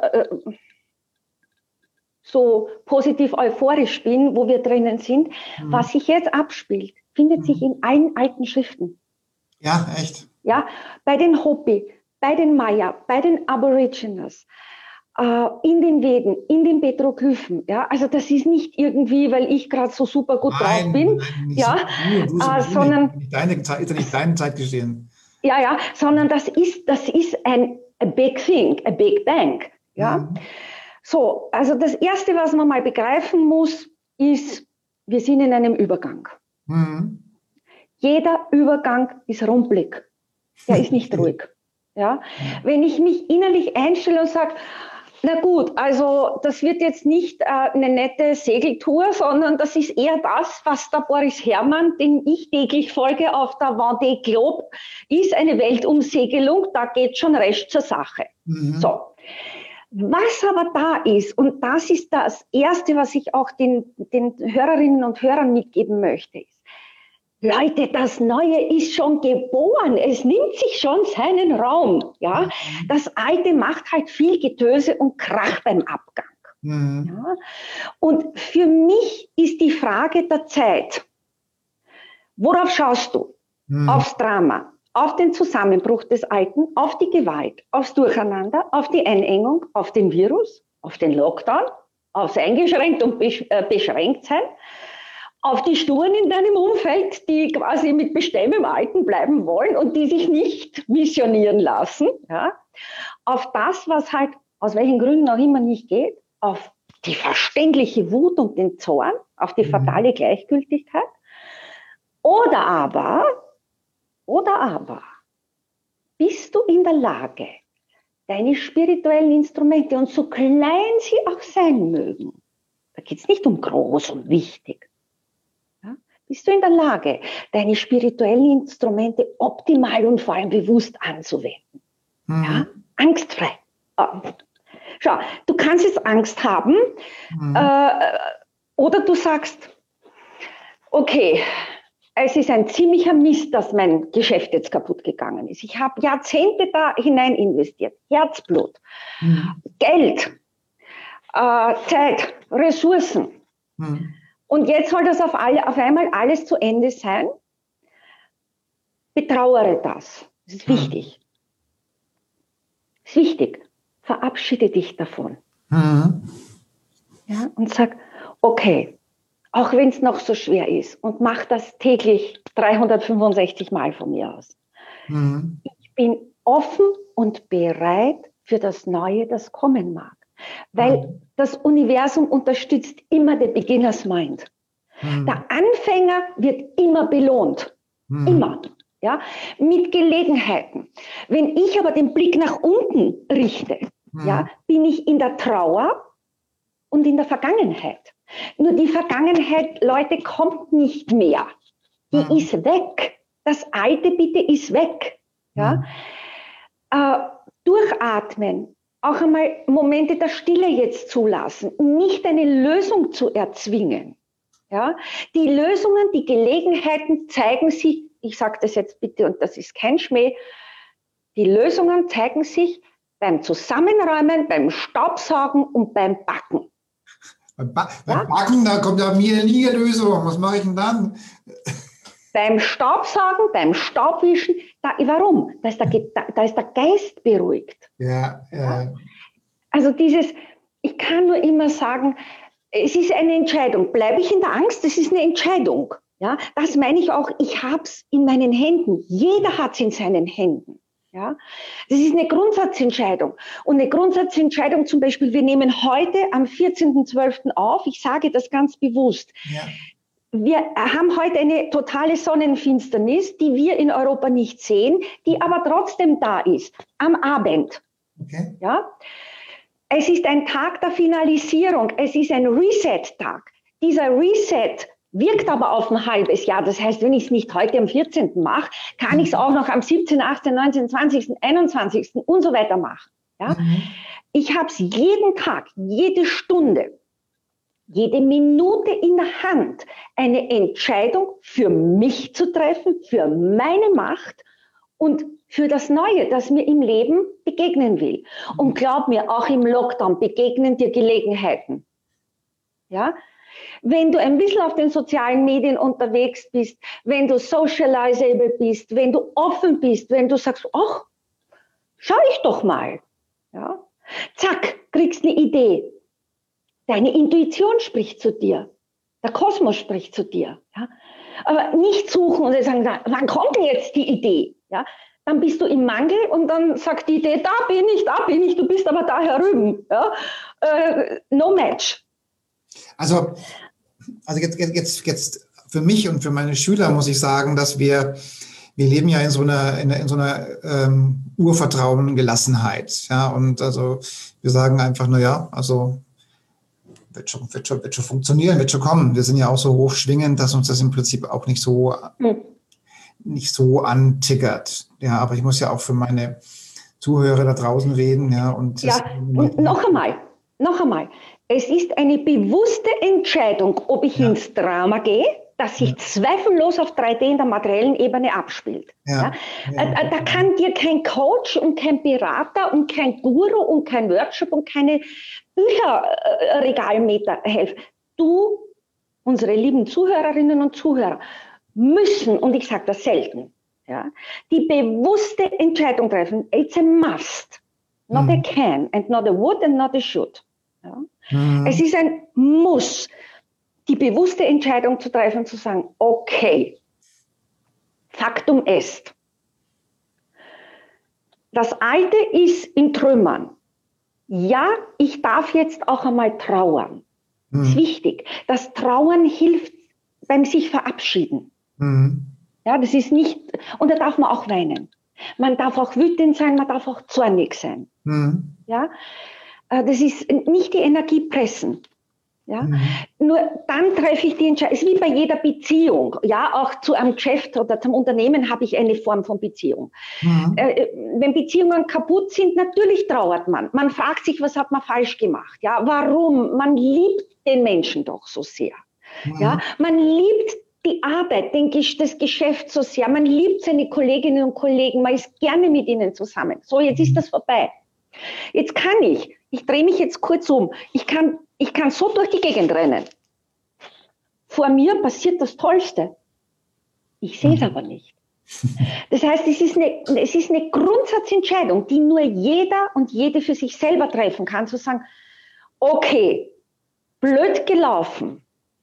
so positiv euphorisch bin, wo wir drinnen sind. Was sich jetzt abspielt, findet sich in allen alten Schriften. Ja, echt? Ja, bei den Hopi, bei den Maya, bei den Aborigines, in den Veden, in den Petroglyphen. Ja, also das ist nicht irgendwie, weil ich gerade so super gut drauf bin. Sondern nicht deine Zeit geschehen. Ja, sondern das ist ein a big thing, a big bang. Ja. So, also das Erste, was man mal begreifen muss, ist, wir sind in einem Übergang. Jeder Übergang ist rumpelig. Der ist nicht ruhig. Ja? Wenn ich mich innerlich einstelle und sage, na gut, also das wird jetzt nicht eine nette Segeltour, sondern das ist eher das, was der Boris Herrmann, den ich täglich folge auf der Vendée Globe, ist eine Weltumsegelung, da geht schon recht zur Sache. So. Was aber da ist, und das ist das Erste, was ich auch den Hörerinnen und Hörern mitgeben möchte, ist, Leute, das Neue ist schon geboren. Es nimmt sich schon seinen Raum. Ja? Das Alte macht halt viel Getöse und Krach beim Abgang. Ja? Und für mich ist die Frage der Zeit. Worauf schaust du? Aufs Drama, auf den Zusammenbruch des Alten, auf die Gewalt, aufs Durcheinander, auf die Einengung, auf den Virus, auf den Lockdown, aufs Eingeschränkt und Beschränktsein, auf die Sturen in deinem Umfeld, die quasi mit Bestemm im Alten bleiben wollen und die sich nicht missionieren lassen, ja, auf das, was halt aus welchen Gründen auch immer nicht geht, auf die verständliche Wut und den Zorn, auf die fatale Gleichgültigkeit, oder aber, bist du in der Lage, deine spirituellen Instrumente, und so klein sie auch sein mögen, da geht es nicht um groß und wichtig, bist du in der Lage, deine spirituellen Instrumente optimal und vor allem bewusst anzuwenden? Ja? Angstfrei. Schau, du kannst jetzt Angst haben oder du sagst, okay, es ist ein ziemlicher Mist, dass mein Geschäft jetzt kaputt gegangen ist. Ich habe Jahrzehnte da hinein investiert. Herzblut, Geld, Zeit, Ressourcen. Und jetzt soll das auf einmal alles zu Ende sein. Betrauere das. Das ist wichtig. Das ist wichtig. Verabschiede dich davon. Ja, und sag, okay, auch wenn es noch so schwer ist, und mach das täglich 365 Mal von mir aus. Ich bin offen und bereit für das Neue, das kommen mag. Weil das Universum unterstützt immer den Beginner's Mind. Der Anfänger wird immer belohnt. Immer. Ja? Mit Gelegenheiten. Wenn ich aber den Blick nach unten richte, ja, bin ich in der Trauer und in der Vergangenheit. Nur die Vergangenheit, Leute, kommt nicht mehr. Die ist weg. Das Alte bitte ist weg. Ja? Durchatmen. Auch einmal Momente der Stille jetzt zulassen, nicht eine Lösung zu erzwingen. Ja? Die Lösungen, die Gelegenheiten zeigen sich, ich sage das jetzt bitte und das ist kein Schmäh, die Lösungen zeigen sich beim Zusammenräumen, beim Staubsaugen und beim Backen. Beim Backen, da kommt ja mir nie eine Lösung. Was mache ich denn dann? Beim Staubsaugen, beim Staubwischen, warum? Da ist der Geist beruhigt. Ja. Also ich kann nur immer sagen, es ist eine Entscheidung. Bleibe ich in der Angst? Das ist eine Entscheidung. Ja, das meine ich auch, ich habe es in meinen Händen. Jeder hat es in seinen Händen. Ja, das ist eine Grundsatzentscheidung. Und eine Grundsatzentscheidung zum Beispiel, wir nehmen heute am 14.12. auf, ich sage das ganz bewusst. Ja. Wir haben heute eine totale Sonnenfinsternis, die wir in Europa nicht sehen, die aber trotzdem da ist, am Abend. Okay. Ja? Es ist ein Tag der Finalisierung, es ist ein Reset-Tag. Dieser Reset wirkt aber auf ein halbes Jahr. Das heißt, wenn ich es nicht heute am 14. mache, kann ich es auch noch am 17., 18., 19., 20., 21. und so weiter machen. Ja? Ich habe es jeden Tag, jede Stunde, jede Minute in der Hand, eine Entscheidung für mich zu treffen, für meine Macht und für das Neue, das mir im Leben begegnen will. Und glaub mir, auch im Lockdown begegnen dir Gelegenheiten. Ja? Wenn du ein bisschen auf den sozialen Medien unterwegs bist, wenn du socializable bist, wenn du offen bist, wenn du sagst, ach, schau ich doch mal. Ja? Zack, kriegst eine Idee. Deine Intuition spricht zu dir. Der Kosmos spricht zu dir. Ja? Aber nicht suchen und sagen, wann kommt denn jetzt die Idee? Ja? Dann bist du im Mangel und dann sagt die Idee, da bin ich, du bist aber da herüben. Ja? No match. Also jetzt für mich und für meine Schüler muss ich sagen, dass wir leben ja in so einer Urvertrauen, Gelassenheit. Ja, und also wir sagen einfach, na ja, also wird schon funktionieren, wird schon kommen. Wir sind ja auch so hochschwingend, dass uns das im Prinzip auch nicht so antickert. Ja, aber ich muss ja auch für meine Zuhörer da draußen reden. Ja, und noch einmal. Es ist eine bewusste Entscheidung, ob ich ins Drama gehe, das sich zweifellos auf 3D in der materiellen Ebene abspielt. Da kann dir kein Coach und kein Berater und kein Guru und kein Workshop und keine Bücherregalmeter helfen. Du, unsere lieben Zuhörerinnen und Zuhörer, müssen, und ich sage das selten, die bewusste Entscheidung treffen. It's a must, not a can and not a would and not a should. Es ist ein Muss, die bewusste Entscheidung zu treffen, zu sagen, okay, Faktum ist, das Alte ist in Trümmern. Ja, ich darf jetzt auch einmal trauern. Das ist wichtig. Das Trauern hilft beim sich verabschieden. Ja, das ist nicht, und da darf man auch weinen. Man darf auch wütend sein, man darf auch zornig sein. Ja, das ist nicht die Energie pressen. Ja? Nur dann treffe ich die Entscheidung. Es ist wie bei jeder Beziehung. Ja, auch zu einem Geschäft oder zum Unternehmen habe ich eine Form von Beziehung. Wenn Beziehungen kaputt sind, natürlich trauert man. Man fragt sich, was hat man falsch gemacht? Ja, warum? Man liebt den Menschen doch so sehr. Ja, man liebt die Arbeit, das Geschäft so sehr. Man liebt seine Kolleginnen und Kollegen. Man ist gerne mit ihnen zusammen. So, jetzt ist das vorbei. Jetzt kann ich drehe mich jetzt kurz um, ich kann so durch die Gegend rennen. Vor mir passiert das Tollste. Ich sehe es aber nicht. Das heißt, es ist eine Grundsatzentscheidung, die nur jeder und jede für sich selber treffen kann, zu sagen, okay, blöd gelaufen,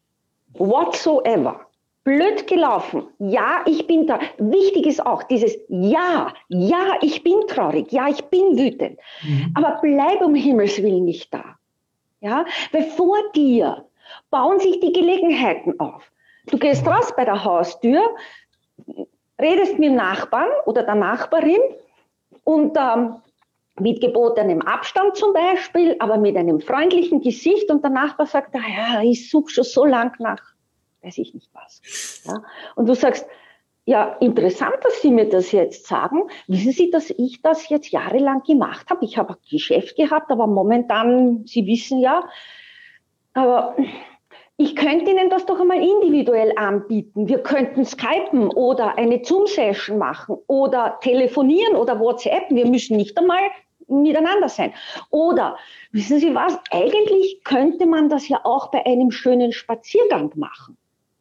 whatsoever. Blöd gelaufen. Ja, ich bin da. Wichtig ist auch dieses Ja, ich bin traurig. Ja, ich bin wütend. Aber bleib um Himmels Willen nicht da. Ja, weil vor dir bauen sich die Gelegenheiten auf. Du gehst raus bei der Haustür, redest mit dem Nachbarn oder der Nachbarin und mit gebotenem Abstand zum Beispiel, aber mit einem freundlichen Gesicht und der Nachbar sagt, ja, ich suche schon so lang nach weiß ich nicht was. Ja? Und du sagst, ja, interessant, dass Sie mir das jetzt sagen. Wissen Sie, dass ich das jetzt jahrelang gemacht habe? Ich habe ein Geschäft gehabt, aber momentan, Sie wissen ja, aber ich könnte Ihnen das doch einmal individuell anbieten. Wir könnten Skypen oder eine Zoom-Session machen oder telefonieren oder WhatsAppen. Wir müssen nicht einmal miteinander sein. Oder, wissen Sie was, eigentlich könnte man das ja auch bei einem schönen Spaziergang machen.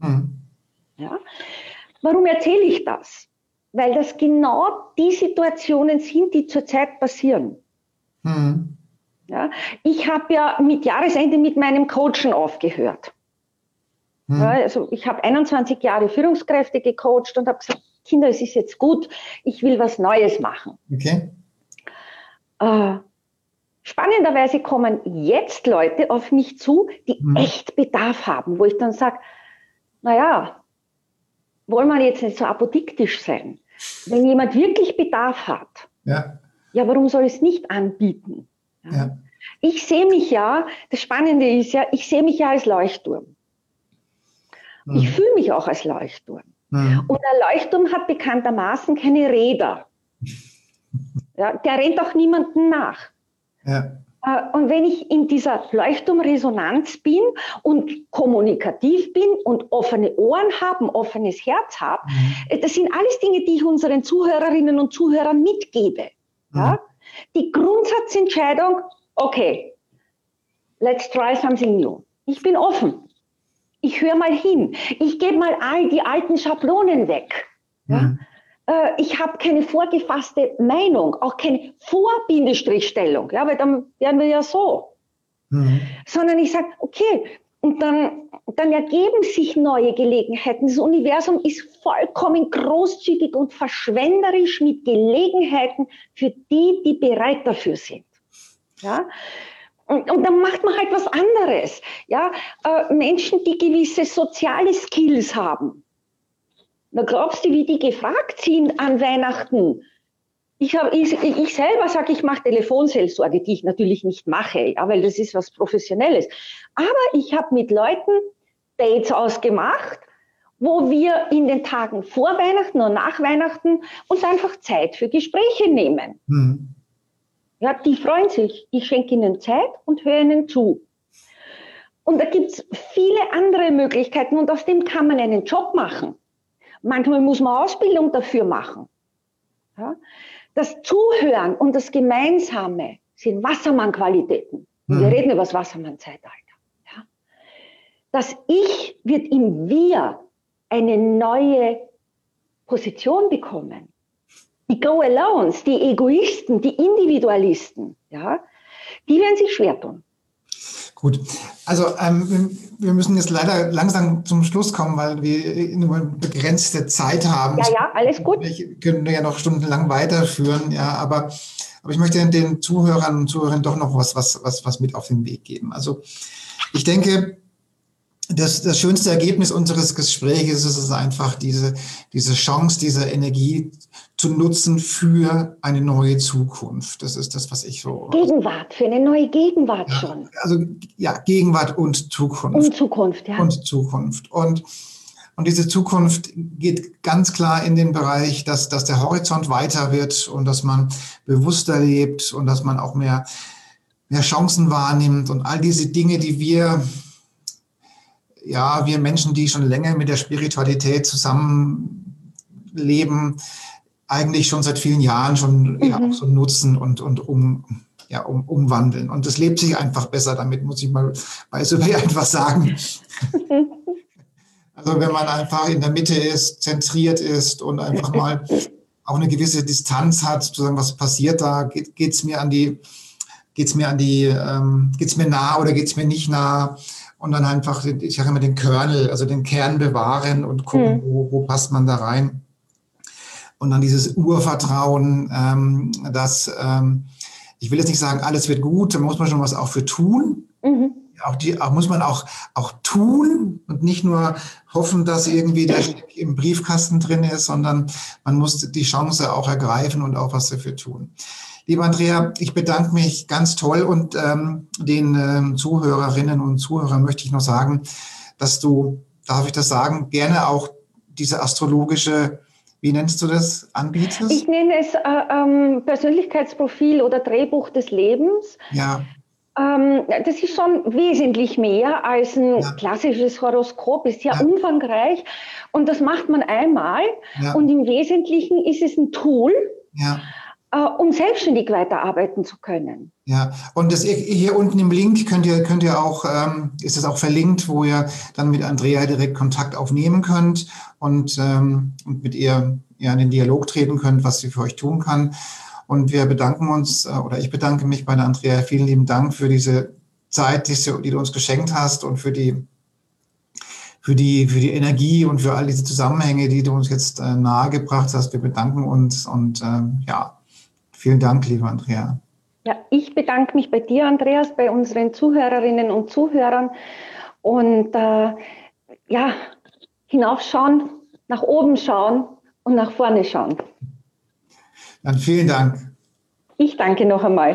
Ja? Warum erzähle ich das? Weil das genau die Situationen sind, die zurzeit passieren. Ja? Ich habe ja mit Jahresende mit meinem Coachen aufgehört. Ja, also ich habe 21 Jahre Führungskräfte gecoacht und habe gesagt, Kinder, es ist jetzt gut, ich will was Neues machen. Okay. Spannenderweise kommen jetzt Leute auf mich zu, die echt Bedarf haben, wo ich dann sage, naja, wollen wir jetzt nicht so apodiktisch sein. Wenn jemand wirklich Bedarf hat, ja, warum soll es nicht anbieten? Ja. Ich sehe mich ja, das Spannende ist ja, ich sehe mich ja als Leuchtturm. Ich fühle mich auch als Leuchtturm. Und ein Leuchtturm hat bekanntermaßen keine Räder. Ja, der rennt auch niemandem nach. Ja. Und wenn ich in dieser Leuchtturmresonanz bin und kommunikativ bin und offene Ohren habe, ein offenes Herz habe, das sind alles Dinge, die ich unseren Zuhörerinnen und Zuhörern mitgebe. Ja? Die Grundsatzentscheidung, okay, let's try something new. Ich bin offen. Ich höre mal hin. Ich gebe mal all die alten Schablonen weg. Ja? Ich habe keine vorgefasste Meinung, auch keine Vorbindestrichstellung, ja, weil dann wären wir ja so. Sondern ich sage, okay, und dann ergeben sich neue Gelegenheiten. Das Universum ist vollkommen großzügig und verschwenderisch mit Gelegenheiten für die, die bereit dafür sind. Ja? Und dann macht man halt was anderes. Ja? Menschen, die gewisse soziale Skills haben. Da glaubst du, wie die gefragt sind an Weihnachten? Ich selber sage, ich mache Telefonseelsorge, die ich natürlich nicht mache, ja, weil das ist was Professionelles. Aber ich habe mit Leuten Dates ausgemacht, wo wir in den Tagen vor Weihnachten und nach Weihnachten uns einfach Zeit für Gespräche nehmen. Mhm. Ja, die freuen sich. Ich schenke ihnen Zeit und höre ihnen zu. Und da gibt es viele andere Möglichkeiten und aus dem kann man einen Job machen. Manchmal muss man Ausbildung dafür machen. Ja? Das Zuhören und das Gemeinsame sind Wassermann-Qualitäten. Und wir reden über das Wassermann-Zeitalter. Ja? Das Ich wird im Wir eine neue Position bekommen. Die Go-Alones, die Egoisten, die Individualisten, ja, die werden sich schwer tun. Gut, also wir müssen jetzt leider langsam zum Schluss kommen, weil wir nur begrenzte Zeit haben. Ja, alles gut. Wir können ja noch stundenlang weiterführen, ja, aber ich möchte den Zuhörern und Zuhörern doch noch was mit auf den Weg geben. Also ich denke, das schönste Ergebnis unseres Gesprächs ist einfach diese Chance, diese Energie zu nutzen für eine neue Zukunft. Das ist das, was ich so... Gegenwart, für eine neue Gegenwart schon. Also ja, Gegenwart und Zukunft. Und Zukunft, ja. Und Zukunft. Und diese Zukunft geht ganz klar in den Bereich, dass der Horizont weiter wird und dass man bewusster lebt und dass man auch mehr Chancen wahrnimmt und all diese Dinge, die wir Menschen, die schon länger mit der Spiritualität zusammenleben, eigentlich schon seit vielen Jahren schon auch so nutzen und umwandeln. Und es lebt sich einfach besser damit, muss ich mal bei Survey einfach sagen. Also wenn man einfach in der Mitte ist, zentriert ist und einfach mal auch eine gewisse Distanz hat, zu sagen, was passiert da, geht's mir nah oder geht's mir nicht nah? Und dann einfach, ich sage immer, den Kernel, also den Kern bewahren und gucken, wo passt man da rein. Und dann dieses Urvertrauen, dass, ich will jetzt nicht sagen, alles wird gut, da muss man schon was auch für tun. Muss man auch tun und nicht nur hoffen, dass irgendwie der Scheck im Briefkasten drin ist, sondern man muss die Chance auch ergreifen und auch was dafür tun. Lieber Andrea, ich bedanke mich ganz toll und den Zuhörerinnen und Zuhörern möchte ich noch sagen, dass du, darf ich das sagen, gerne auch diese astrologische, wie nennst du das, anbietest? Ich nenne es Persönlichkeitsprofil oder Drehbuch des Lebens. Ja. Das ist schon wesentlich mehr als ein klassisches Horoskop, ist sehr umfangreich und das macht man einmal und im Wesentlichen ist es ein Tool, um selbstständig weiterarbeiten zu können. Ja, und das hier unten im Link könnt ihr auch, ist es auch verlinkt, wo ihr dann mit Andrea direkt Kontakt aufnehmen könnt und mit ihr in den Dialog treten könnt, was sie für euch tun kann. Und wir bedanken uns, oder ich bedanke mich bei der Andrea. Vielen lieben Dank für diese Zeit, die du uns geschenkt hast und für die Energie und für all diese Zusammenhänge, die du uns jetzt nahegebracht hast. Wir bedanken uns und vielen Dank, liebe Andrea. Ja, ich bedanke mich bei dir, Andreas, bei unseren Zuhörerinnen und Zuhörern und hinaufschauen, nach oben schauen und nach vorne schauen. Dann vielen Dank. Ich danke noch einmal.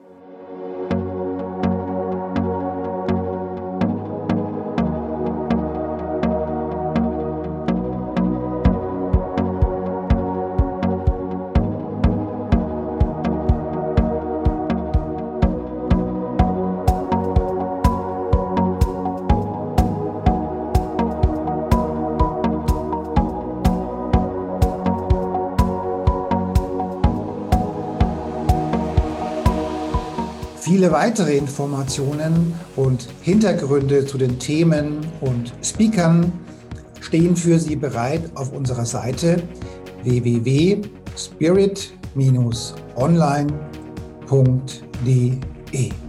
Viele weitere Informationen und Hintergründe zu den Themen und Speakern stehen für Sie bereit auf unserer Seite www.spirit-online.de.